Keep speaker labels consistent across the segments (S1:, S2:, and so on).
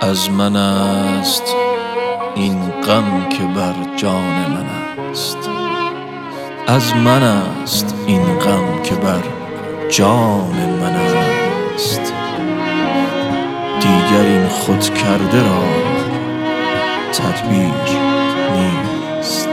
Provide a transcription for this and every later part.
S1: از من است این غم که بر جان من است، از من است این غم که بر جان من است. دیگر این خود کرده را تدبیر نیست.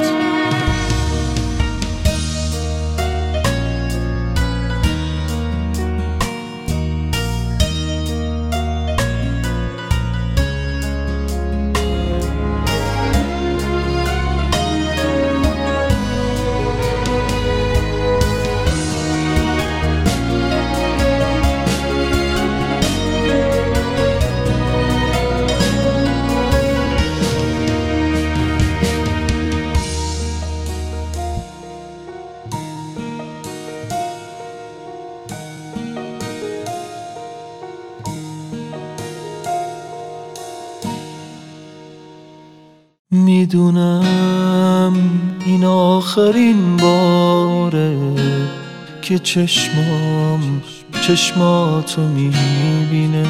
S1: میدونم این آخرین باره که چشماتو میبینه.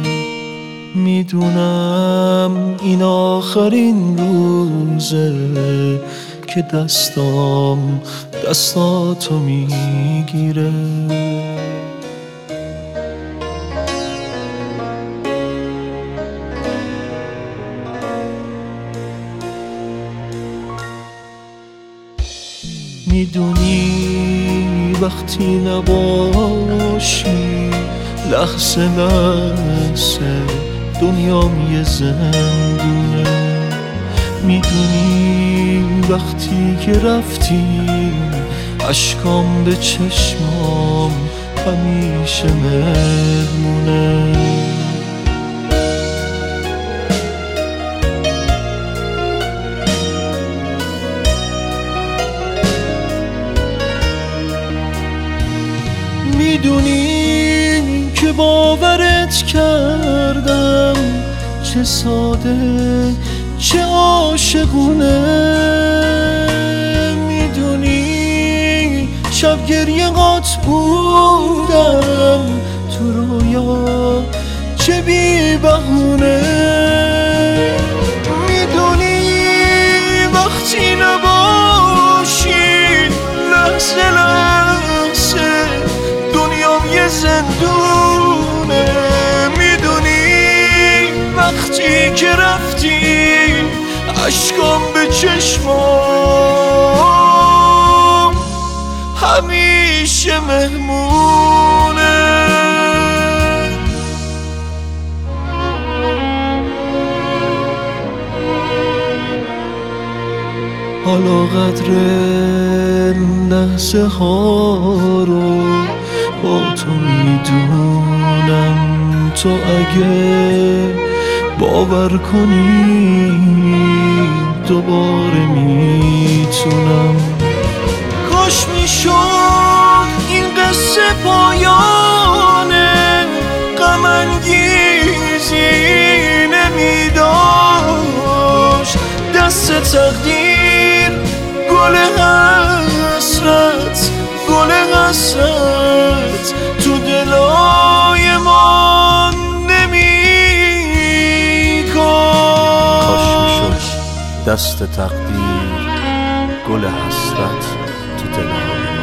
S1: میدونم این آخرین روزه که دستاتو میگیره. میدونی وقتی نباشی لحظه دنیام یه زندونه. میدونی وقتی که رفتی اشکام به چشمام همیشه مهمونه. میدونی که باورت کردم چه ساده چه عاشقونه. میدونی شب گریه قات بودم تو رویا چه بی بهونه. میدونی وقتی نباشی لحظه دنیام یه زندونه. میدونی وقتی که رفتی اشکام به چشمام همیشه مهمونه. حالا قدر لحظه ها رو با تو میدونم. تو اگه باور کنی دوباره میتونم. کاش میشد این قصه پایانه غم انگیزی نمیداشت. دست تقدیر گل حسرت تو دلای ما نمیکن. کاش میشد دست تقدیر گل حسرت تو دلای